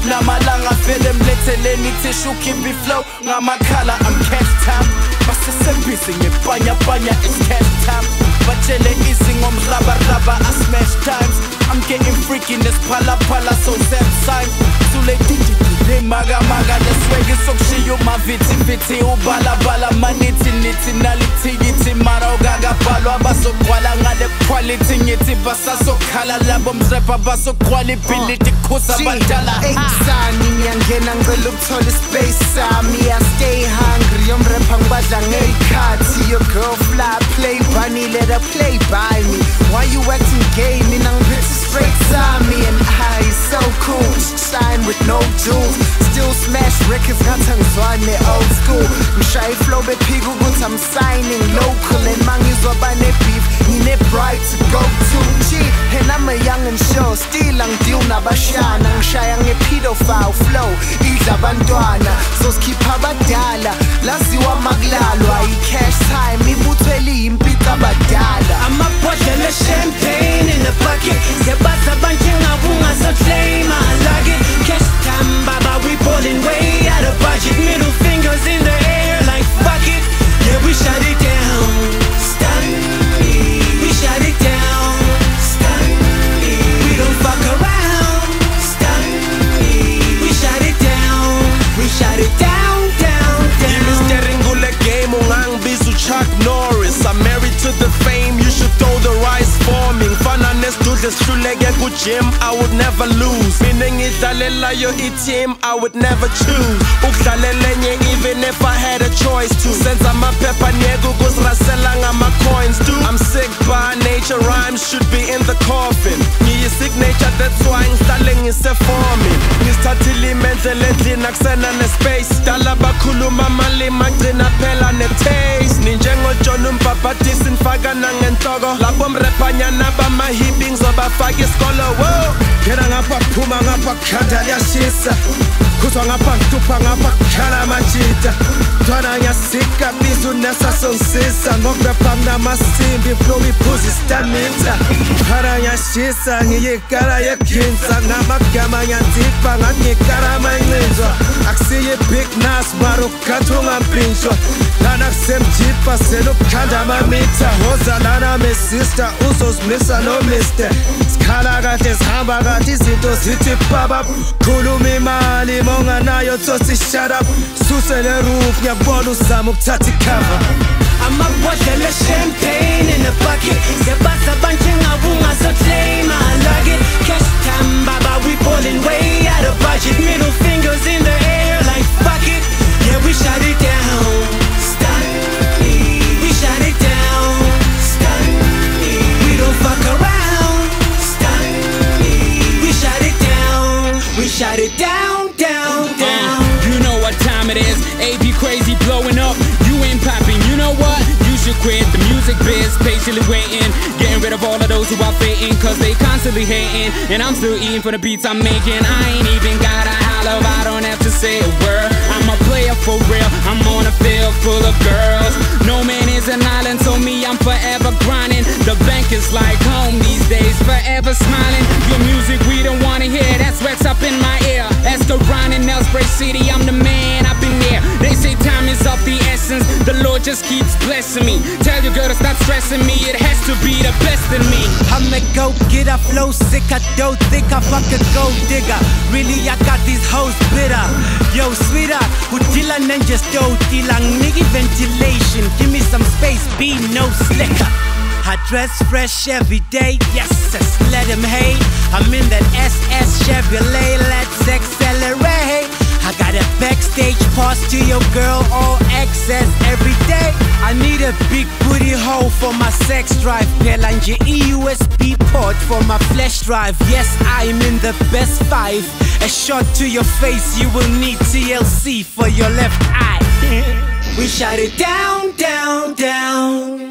namalanga vele mletheleni tissue keep it flow ngamakhala I'm cash time basesebhizi ngebhanyabhanya it's cash time batshele easy ngomraba I smash times I'm getting freaky nesiphalaphala so same sign sule dindindile maga leswege sokushiya umavithi ubalabala manithi nalithikithi mara ukakabhalwa basogcwala ngale quality ngithi basasokhala labo mrapper basogcwala ibility khuza abadala eksani ngiyangena ngicela ukuthola ispace sami I stay hungry yomrapper ngibadla ngeyikhathi your girl fly play bunny let her play by me why you acting gay mina ngiphethe straight sami and I so cool shine with no jewels still smash records ngathi ngizwane old school ngishaya flow bephika ukuthi I'm signing local and mangizwa bane beef ngine bright to go to G and I'm a young and sure still angideal nabashana ngishaya ngepedophile flow idla abantwana so sikhipha abadala laziwa makulalwa i-cash time ibutho eliyimpika abadala amabhodlela champagne in the bucket siyabasa banje ngabe ungaso-claim I like it cash time baba we ballin' way out of budget middle fingers in the air like fuck it yeah we shut it down stun me we shut it down stun me we don't fuck around stun me we shut it down Yimi staring kule game ungangibiza Chuck Norris I'm married to the fame you should throw the rice for me ngifana nesidudle sihluleke ku-gym I would never lose mina ngidlalelayo i-team I would never choose ukudlalela enye even if I had a choice to senza amaphepha niyeke ukuzirasela ngama-coins too I'm sick by nature rhymes should be in the coffin ngiyi-signature that's why ngihlale ngiseforming ngisithathile imendlela endlini akusena nespace dala bakhuluma amalimi agcina phela ne-taste ninjengoJohn umbhabhadisi nifaka nangenhloko labo mrephanyana bamahibi ngizobafaka isikolo wo ngena ngapha kuphuma ngapha kukhanda liyashisa khuzwa ngapha ngitupha ngapha kukhala amajita mntwana ngiyasika biza unesasongisisa ngokurapha nginamasimbi flow iphuza istamina khara ngiyashisa ngiyikala yeginza ngamagama ngiyanzipha ngathi ngikarama incinzwa akusiye big nas mara ukukhathi ungampinshwa lana kusemjipha selokukhanda amamitha hoza lana mesista uzozimisa nomister sikhala kahle sihamba kahle izinto zithi baba khuluma imali monganayo thosi shut up suse le roof ngiyakubona uzama ukuthatha icover amabhodlela champagne in the bucket siyabasa banje ngabe ungaso-claim I like it cash time baba we ballin' way out of budget middle fingers in the air like fuck it yeah we shut it down stun me we shut it down stun me we don't fuck around stun me we shut it down you know what time it is AP crazy blowing up you ain't popping you know what you should quit the music biz patiently waiting getting rid of all of those who are fading cause they constantly hating and I'm still eating for the beats I'm making I ain't even gotta holler I don't have to say a word I'm a player for real I'm on a field full of girls no man is an island so me I'm forever grinding the bank is like home these days forever smiling your music we don't wanna hear that's what's up in my ear that's the Ron in Elsbray City I'm the man I've been there they say time is of the essence the Lord just keeps blessing me tell your girl to stop stressing me it has to be the best in me I'm the go-getter flow sick I don't think I fuck a gold digger really I got these hoes bitter yo sweetheart udila nenja stodila nigga ventilation give me some space be no slicker I dress fresh every day, yes, let him hate. I'm in that SS Chevrolet, let's accelerate. I got a backstage pass to your girl, all access every day. I need a big booty hole for my sex drive, Pelanje USB port for my flash drive. Yes, I'm in the best 5. A shot to your face, you will need TLC for your left eye. We shut it down, down, down.